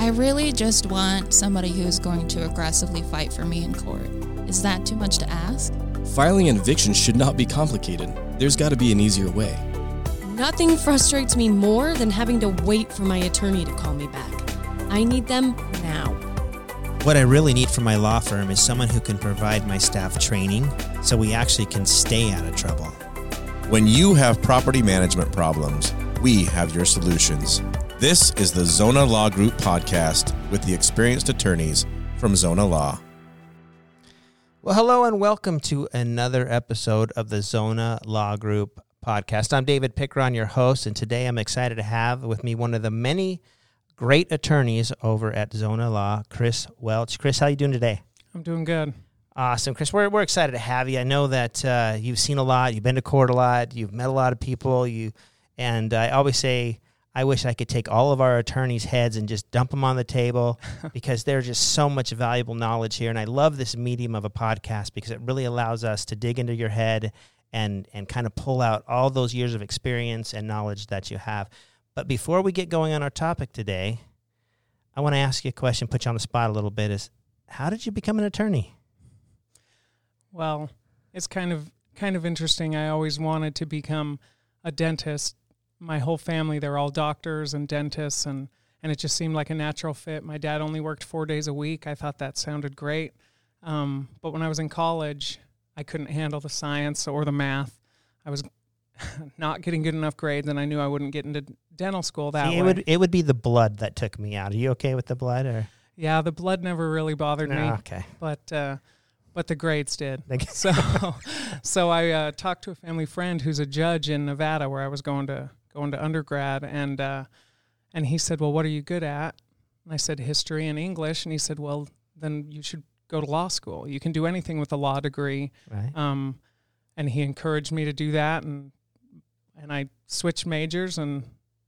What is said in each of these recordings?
I really just want somebody who's going to aggressively fight for me in court. Is that too much to ask? Filing an eviction should not be complicated. There's got to be an easier way. Nothing frustrates me more than having to wait for my attorney to call me back. I need them now. What I really need from my law firm is someone who can provide my staff training so we actually can stay out of trouble. When you have property management problems, we have your solutions. This is the Zona Law Group podcast with the experienced attorneys from Zona Law. Well, hello and welcome to another episode of the Zona Law Group podcast. I'm David Pickron, your host, and today I'm excited to have with me one of the many great attorneys over at Zona Law, Chris Welch. Chris, how are you doing today? I'm doing good. Awesome. Chris, we're excited to have you. I know that you've seen a lot, you've been to court a lot, you've met a lot of people, and I always say, I wish I could take all of our attorneys' heads and just dump them on the table because there's just so much valuable knowledge here. And I love this medium of a podcast because it really allows us to dig into your head and kind of pull out all those years of experience and knowledge that you have. But before we get going on our topic today, I want to ask you a question, put you on the spot a little bit, is how did you become an attorney? Well, it's kind of interesting. I always wanted to become a dentist. My whole family, they're all doctors and dentists, and it just seemed like a natural fit. My dad only worked 4 days a week. I thought that sounded great. But when I was in college, I couldn't handle the science or the math. I was not getting good enough grades, and I knew I wouldn't get into dental school that way. It would be the blood that took me out. Are you okay with the blood? Or? Yeah, the blood never really bothered me. Okay. But the grades did. So I talked to a family friend who's a judge in Nevada where I was going to undergrad, and he said, well, what are you good at? And I said, history and English. And he said, well, then you should go to law school. You can do anything with a law degree. Right. And he encouraged me to do that, and I switched majors and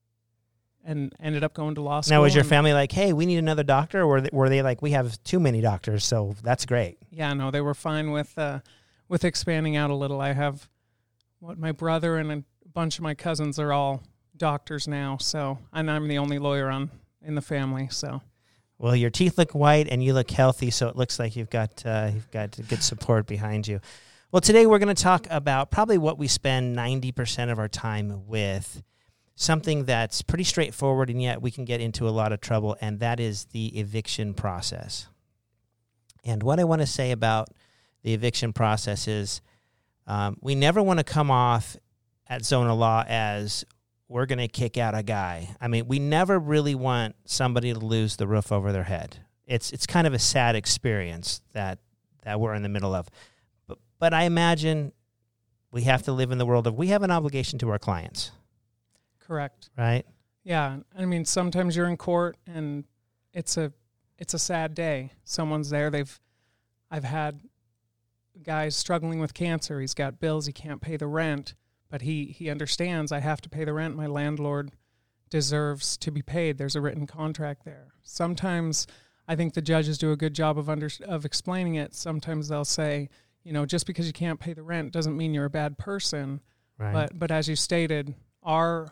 ended up going to law school. Now, was your family like, hey, we need another doctor, or were they like, we have too many doctors, so that's great? Yeah, no, they were fine with expanding out a little. I have my brother and a bunch of my cousins are all doctors now, and I'm the only lawyer in the family. So, well, your teeth look white and you look healthy, so it looks like you've got good support behind you. Well, today we're going to talk about probably what we spend 90% of our time with, something that's pretty straightforward, and yet we can get into a lot of trouble, and that is the eviction process. And what I want to say about the eviction process is we never want to come off at Zona Law as we're going to kick out a guy. I mean, we never really want somebody to lose the roof over their head. It's kind of a sad experience that we're in the middle of. But I imagine we have to live in the world of we have an obligation to our clients. Correct. Right? Yeah. I mean, sometimes you're in court and it's a sad day. Someone's there. I've had guys struggling with cancer. He's got bills. He can't pay the rent, but he understands I have to pay the rent. My landlord deserves to be paid. There's a written contract there. Sometimes I think the judges do a good job of explaining it. Sometimes they'll say, just because you can't pay the rent doesn't mean you're a bad person. Right. But as you stated, our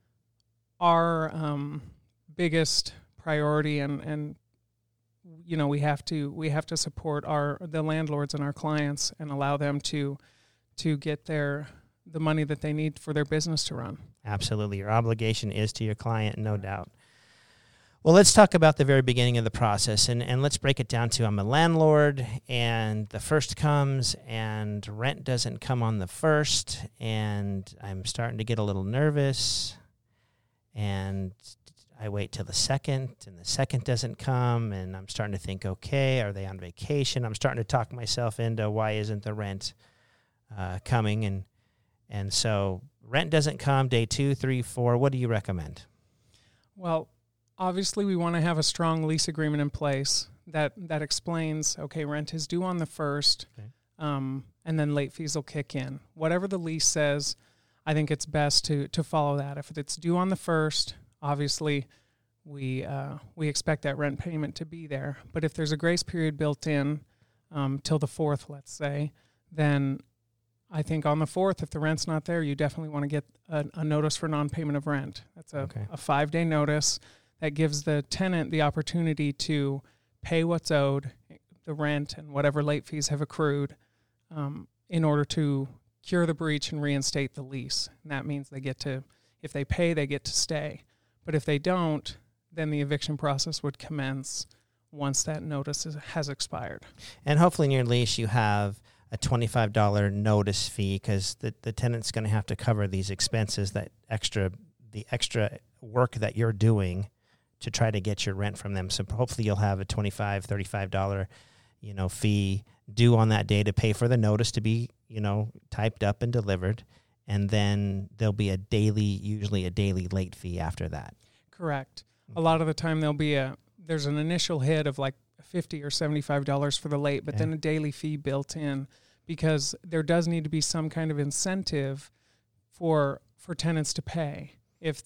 biggest priority and we have to support the landlords and our clients and allow them to get the money that they need for their business to run. Absolutely. Your obligation is to your client, no doubt. Well, let's talk about the very beginning of the process, and let's break it down to I'm a landlord, and the first comes, and rent doesn't come on the first, and I'm starting to get a little nervous, and I wait till the second, and the second doesn't come, and I'm starting to think, okay, are they on vacation? I'm starting to talk myself into why isn't the rent coming, and so rent doesn't come day 2, 3, 4. What do you recommend? Well, obviously, we want to have a strong lease agreement in place that explains, okay, rent is due on the first, okay. And then late fees will kick in. Whatever the lease says, I think it's best to follow that. If it's due on the first, obviously, we expect that rent payment to be there. But if there's a grace period built in till the 4th, let's say, then I think on the 4th, if the rent's not there, you definitely want to get a notice for non-payment of rent. That's a 5-day notice that gives the tenant the opportunity to pay what's owed, the rent and whatever late fees have accrued, in order to cure the breach and reinstate the lease. And that means they get to, if they pay, they get to stay. But if they don't, then the eviction process would commence once that notice has expired. And hopefully in your lease you have a $25 notice fee, because the tenant's going to have to cover these expenses, the extra work that you're doing to try to get your rent from them. So hopefully you'll have a $25, $35, fee due on that day to pay for the notice to be, typed up and delivered. And then there'll be usually a daily late fee after that. Correct. A lot of the time there's an initial hit of like $50 or $75 for the late, but then a daily fee built in, because there does need to be some kind of incentive for tenants to pay. If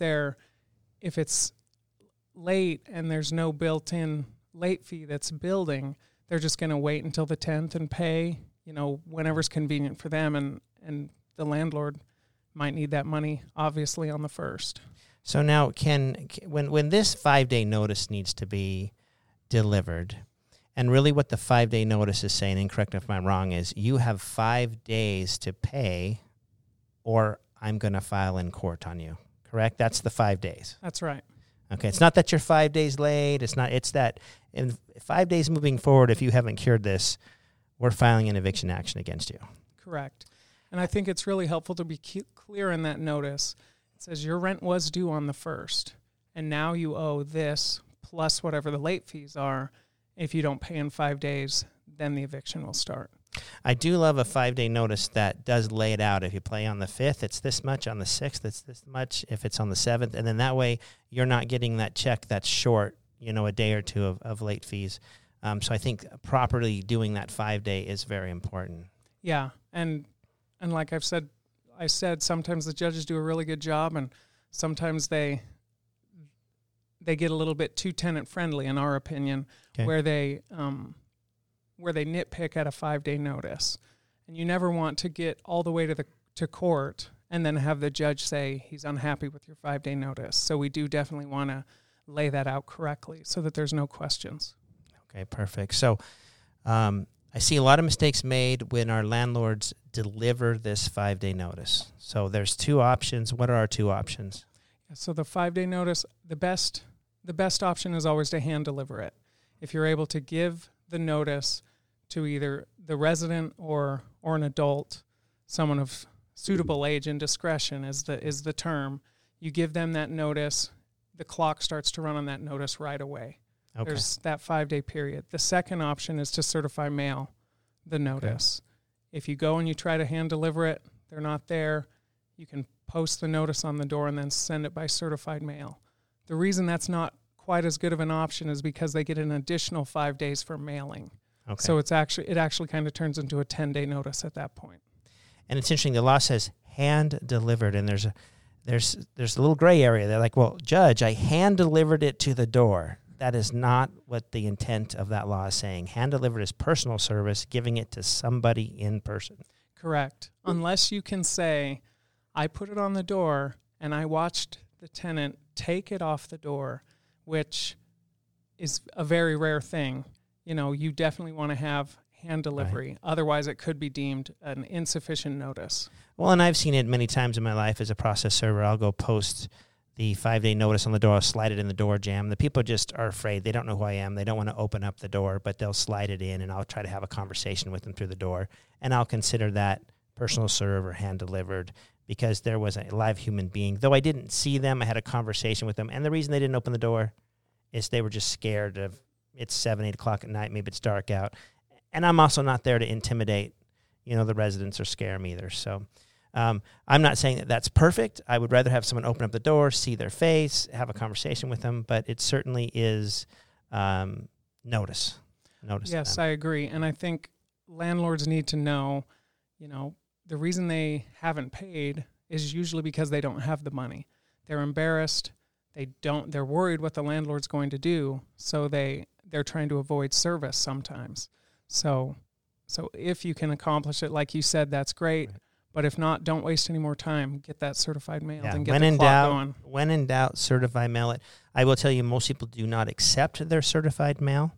it's late and there's no built-in late fee that's building, they're just going to wait until the 10th and pay, whenever's convenient for them, and the landlord might need that money obviously on the 1st. So now when this 5-day notice needs to be delivered, and really what the 5-day notice is saying, and correct me if I'm wrong, is you have 5 days to pay or I'm going to file in court on you, correct? That's the 5 days. That's right. Okay, it's not that you're 5 days late. It's that in 5 days moving forward, if you haven't cured this, we're filing an eviction action against you. Correct. And I think it's really helpful to be clear in that notice. It says your rent was due on the 1st, and now you owe this plus whatever the late fees are. If you don't pay in 5 days, then the eviction will start. I do love a 5-day notice that does lay it out. If you play on the 5th, it's this much. On the 6th, it's this much. If it's on the 7th, and then that way you're not getting that check that's short, a day or two of late fees. So I think properly doing that 5-day is very important. Yeah, and like I said, sometimes the judges do a really good job, and sometimes they get a little bit too tenant friendly, in our opinion, where they nitpick at a 5-day notice. And you never want to get all the way to court and then have the judge say he's unhappy with your 5-day notice. So we do definitely want to lay that out correctly so that there's no questions. Okay, perfect. So I see a lot of mistakes made when our landlords deliver this 5-day notice. So there's 2 options. What are our 2 options? So the 5-day notice, the best option is always to hand deliver it. If you're able to give the notice to either the resident or an adult, someone of suitable age and discretion is the term, you give them that notice, the clock starts to run on that notice right away. Okay. There's that 5-day period. The second option is to certify mail the notice. Okay. If you go and you try to hand deliver it, they're not there, you can post the notice on the door and then send it by certified mail. The reason that's not quite as good of an option is because they get an additional 5 days for mailing. Okay. So it actually kind of turns into a 10-day notice at that point. And it's interesting, the law says hand delivered, and there's a little gray area. They're like, well, Judge, I hand delivered it to the door. That is not what the intent of that law is saying. Hand delivered is personal service, giving it to somebody in person. Correct. Unless you can say, I put it on the door and I watched the tenant take it off the door, which is a very rare thing. You definitely want to have hand delivery. Right. Otherwise, it could be deemed an insufficient notice. Well, and I've seen it many times in my life as a process server. I'll go post the 5-day notice on the door, I'll slide it in the door jamb. The people just are afraid. They don't know who I am. They don't want to open up the door, but they'll slide it in, and I'll try to have a conversation with them through the door. And I'll consider that personal serve or hand delivered because there was a live human being. Though I didn't see them, I had a conversation with them. And the reason they didn't open the door is they were just scared of it's 7, 8 o'clock at night. Maybe it's dark out. And I'm also not there to intimidate, the residents or scare them either. So I'm not saying that that's perfect. I would rather have someone open up the door, see their face, have a conversation with them, but it certainly is notice. Yes, I agree. And I think landlords need to know, the reason they haven't paid is usually because they don't have the money. They're embarrassed. They're worried what the landlord's going to do. So they're trying to avoid service sometimes. So if you can accomplish it, like you said, that's great. Right. But if not, don't waste any more time. Get that certified mailed and get when the in clock doubt, going. when in doubt, certify mail it. I will tell you, most people do not accept their certified mail.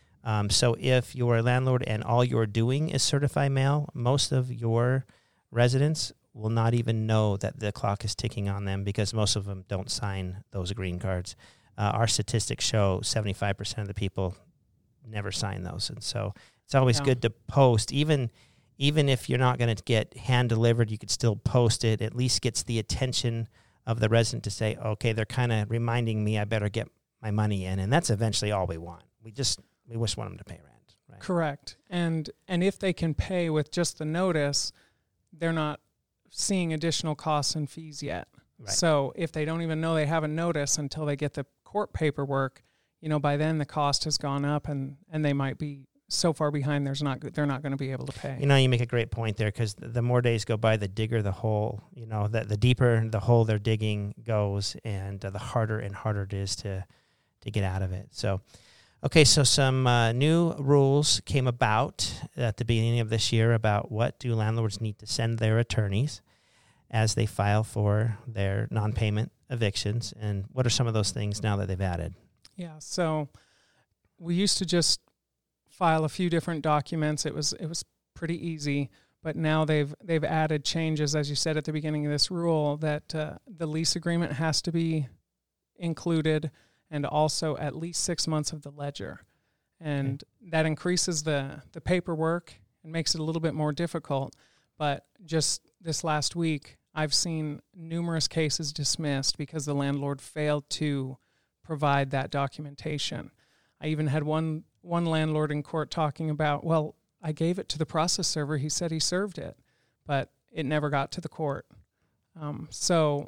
So if you're a landlord and all you're doing is certified mail, most of your residents will not even know that the clock is ticking on them because most of them don't sign those green cards. Our statistics show 75% of the people never sign those. And so it's always good to post. Even if you're not going to get hand-delivered, you could still post it. At least gets the attention of the resident to say, okay, they're kind of reminding me I better get my money in. And that's eventually all we want. We just want them to pay rent. Right? Correct. And if they can pay with just the notice, they're not seeing additional costs and fees yet. Right. So if they don't even know they have a notice until they get the court paperwork, by then the cost has gone up and they might be so far behind they're not going to be able to pay. You make a great point there, because the more days go by, the digger the hole, the deeper the hole they're digging goes, and the harder and harder it is to get out of it. So, okay, so some new rules came about at the beginning of this year about what do landlords need to send their attorneys as they file for their non-payment evictions, and what are some of those things now that they've added? Yeah, so we used to just file a few different documents. It was pretty easy, but now they've added changes, as you said at the beginning of this rule, that the lease agreement has to be included, and also at least 6 months of the ledger. And that increases the paperwork and makes it a little bit more difficult. But just this last week, I've seen numerous cases dismissed because the landlord failed to provide that documentation. I even had one landlord in court talking about, well, I gave it to the process server. He said he served it, but it never got to the court. So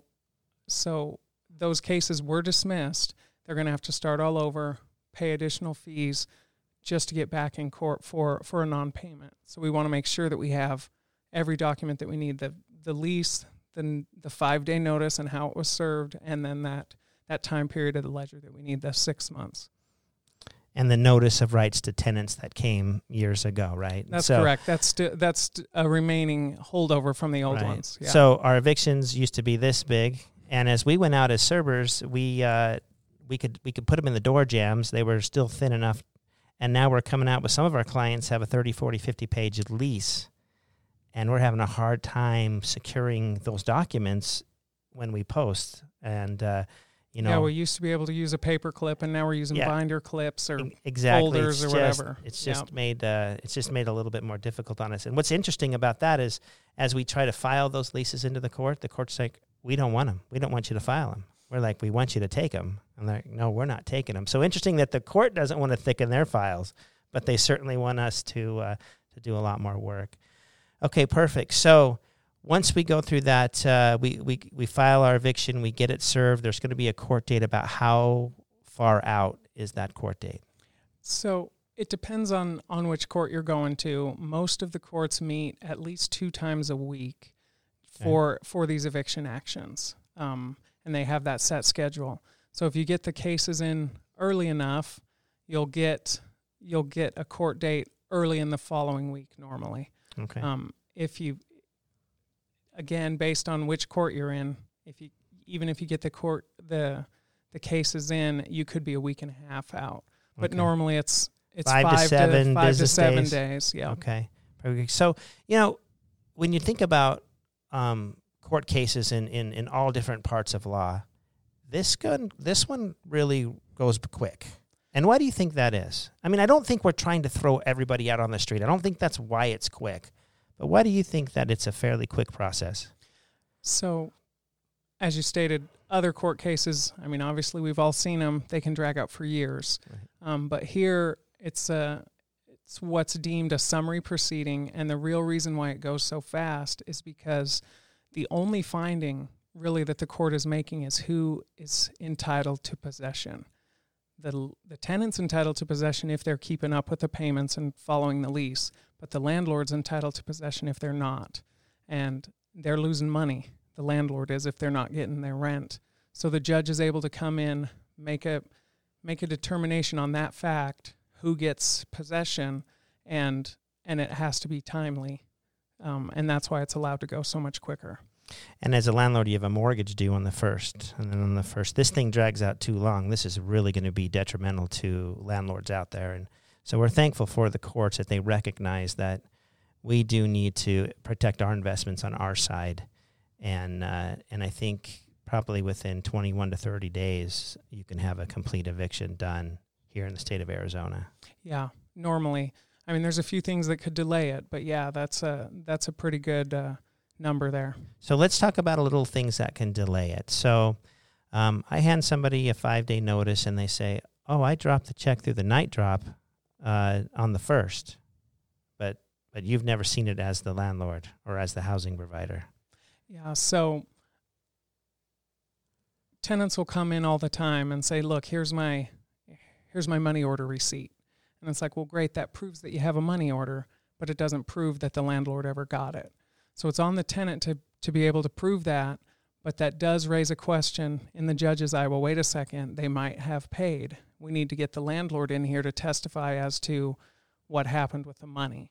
those cases were dismissed. They're going to have to start all over, pay additional fees just to get back in court for a non-payment. So we want to make sure that we have every document that we need, the lease, the 5-day notice and how it was served, and then that time period of the ledger that we need, the 6 months. And the notice of rights to tenants that came years ago, right? That's correct. That's a remaining holdover from the old ones. Yeah. So our evictions used to be this big, and as we went out as servers, we could put them in the door jams. They were still thin enough, and now we're coming out with some of our clients have a 30, 40, 50-page lease, and we're having a hard time securing those documents when we post. And we used to be able to use a paper clip, and now we're using binder clips or exactly. folders or whatever. It's just made a little bit more difficult on us. And what's interesting about that is, as we try to file those leases into the court's like, we don't want them. We don't want you to file them. We're like, we want you to take them. I'm like, no, we're not taking them. So interesting that the court doesn't want to thicken their files, but they certainly want us to do a lot more work. Okay, perfect. So once we go through that, we file our eviction, we get it served. There's going to be a court date. About how far out is that court date? So it depends on which court you're going to. Most of the courts meet at least 2 times a week for these eviction actions, and they have that set schedule. So if you get the cases in early enough, you'll get a court date early in the following week normally. Okay. If you, again, based on which court you're in, if you get the cases in, you could be a week and a half out. But normally it's 5 to 7 days. Yeah. Okay. So, when you think about court cases in all different parts of law, this one really goes quick. And why do you think that is? I mean, I don't think we're trying to throw everybody out on the street. I don't think that's why it's quick. But why do you think that it's a fairly quick process? So, as you stated, other court cases, I mean, obviously we've all seen them. They can drag out for years. Right. But here it's what's deemed a summary proceeding, and the real reason why it goes so fast is because the only finding really that the court is making is who is entitled to possession. The tenant's entitled to possession if they're keeping up with the payments and following the lease, but the landlord's entitled to possession if they're not. And they're losing money, the landlord is, if they're not getting their rent. So the judge is able to come in, make a determination on that fact, who gets possession, and it has to be timely. And that's why it's allowed to go so much quicker. And as a landlord, you have a mortgage due on the 1st. And then on the 1st, this thing drags out too long. This is really going to be detrimental to landlords out there. And so we're thankful for the courts that they recognize that we do need to protect our investments on our side. And I think probably within 21 to 30 days, you can have a complete eviction done here in the state of Arizona. Yeah, normally. I mean, there's a few things that could delay it, but yeah, that's a pretty good number there. So let's talk about a little things that can delay it. So I hand somebody a 5-day notice and they say, oh, I dropped the check through the night drop on the 1st, but you've never seen it as the landlord or as the housing provider. Yeah, so tenants will come in all the time and say, look, here's my money order receipt. And it's like, well, great, that proves that you have a money order, but it doesn't prove that the landlord ever got it. So it's on the tenant to be able to prove that, but that does raise a question in the judge's eye. Well, wait a second, they might have paid. We need to get the landlord in here to testify as to what happened with the money.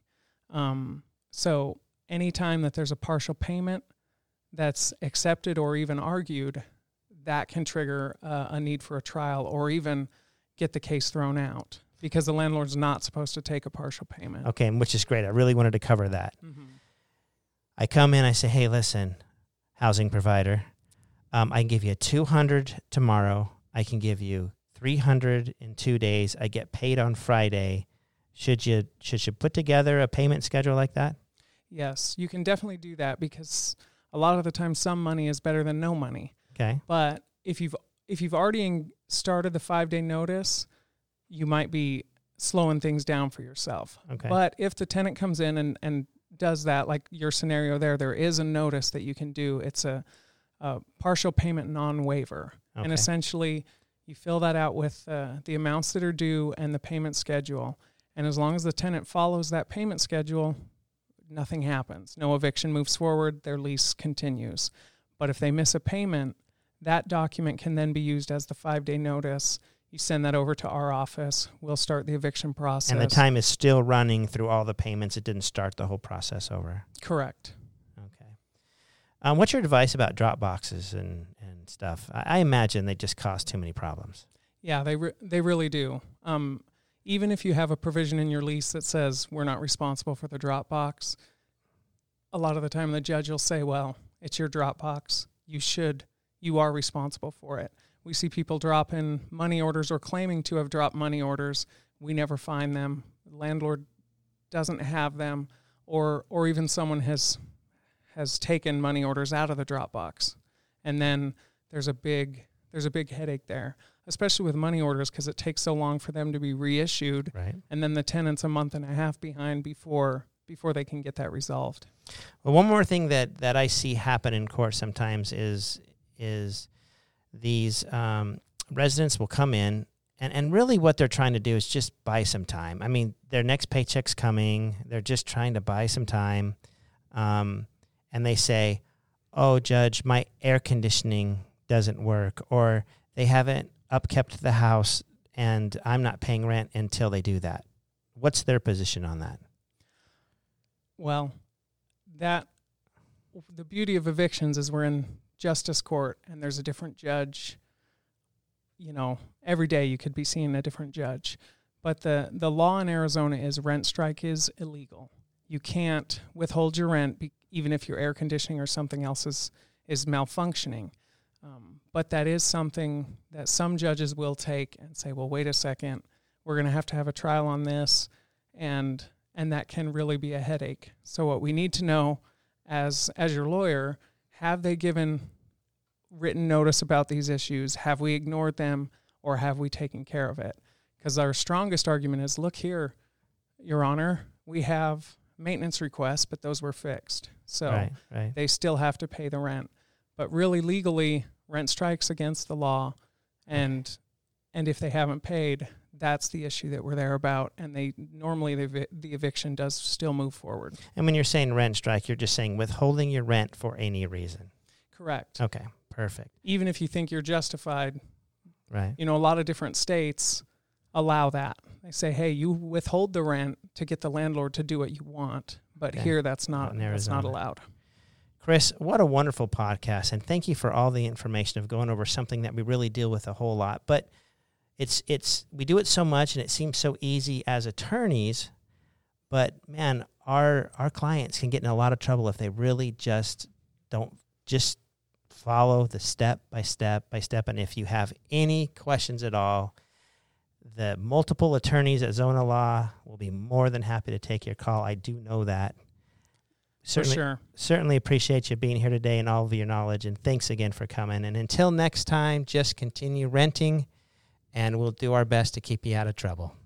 So anytime that there's a partial payment that's accepted or even argued, that can trigger a need for a trial or even get the case thrown out because the landlord's not supposed to take a partial payment. Okay, which is great. I really wanted to cover that. Mm-hmm. I come in, I say, hey, listen, housing provider, I can give you $200 tomorrow. I can give you $300 in 2 days. I get paid on Friday. Should you put together a payment schedule like that? Yes, you can definitely do that because a lot of the time some money is better than no money. Okay. But if you've already started the 5-day notice, you might be slowing things down for yourself. Okay. But if the tenant comes in and does that, like your scenario there is a notice that you can do. It's a partial payment non-waiver. Okay. And essentially you fill that out with the amounts that are due and the payment schedule. And as long as the tenant follows that payment schedule, nothing happens. No eviction moves forward. Their lease continues. But if they miss a payment, that document can then be used as the 5-day notice. You send that over to our office. We'll start the eviction process. And the time is still running through all the payments. It didn't start the whole process over. Correct. Okay. What's your advice about drop boxes and stuff? I imagine they just cause too many problems. Yeah, they really do. Even if you have a provision in your lease that says we're not responsible for the drop box, a lot of the time the judge will say, well, it's your drop box. You are responsible for it. We see people dropping money orders or claiming to have dropped money orders. We never find them. The landlord doesn't have them, or even someone has taken money orders out of the drop box. And then there's a big headache there, especially with money orders because it takes so long for them to be reissued. Right. And then the tenant's a month and a half behind before they can get that resolved. Well, one more thing that I see happen in court sometimes is these residents will come in, and really what they're trying to do is just buy some time. I mean, their next paycheck's coming. They're just trying to buy some time. And they say, oh, Judge, my air conditioning doesn't work, or they haven't upkept the house, and I'm not paying rent until they do that. What's their position on that? Well, the beauty of evictions is we're in justice court and there's a different judge. You know, every day you could be seeing a different judge. But the law in Arizona is rent strike is illegal. You can't withhold your rent even if your air conditioning or something else is malfunctioning. But that is something that some judges will take and say, well, wait a second, we're going to have a trial on this, and that can really be a headache. So what we need to know as your lawyer, have they given written notice about these issues? Have we ignored them, or have we taken care of it? Because our strongest argument is, look here, Your Honor, we have maintenance requests, but those were fixed. So right. They still have to pay the rent. But really, legally, rent strike's against the law, and if they haven't paid, that's the issue that we're there about, and the eviction does still move forward. And when you're saying rent strike, you're just saying withholding your rent for any reason. Correct. Okay, perfect. Even if you think you're justified, right? You know, a lot of different states allow that. They say, hey, you withhold the rent to get the landlord to do what you want. But Okay. here, that's not in that's not Arizona. allowed. Chris, what a wonderful podcast, and thank you for all the information of going over something that we really deal with a whole lot. But it's we do it so much, and it seems so easy as attorneys. But man, our clients can get in a lot of trouble if they really just don't just follow the step by step by step. And if you have any questions at all, the multiple attorneys at Zona Law will be more than happy to take your call. I do know that. For sure. Certainly appreciate you being here today and all of your knowledge, and thanks again for coming. And until next time, just continue renting, and we'll do our best to keep you out of trouble.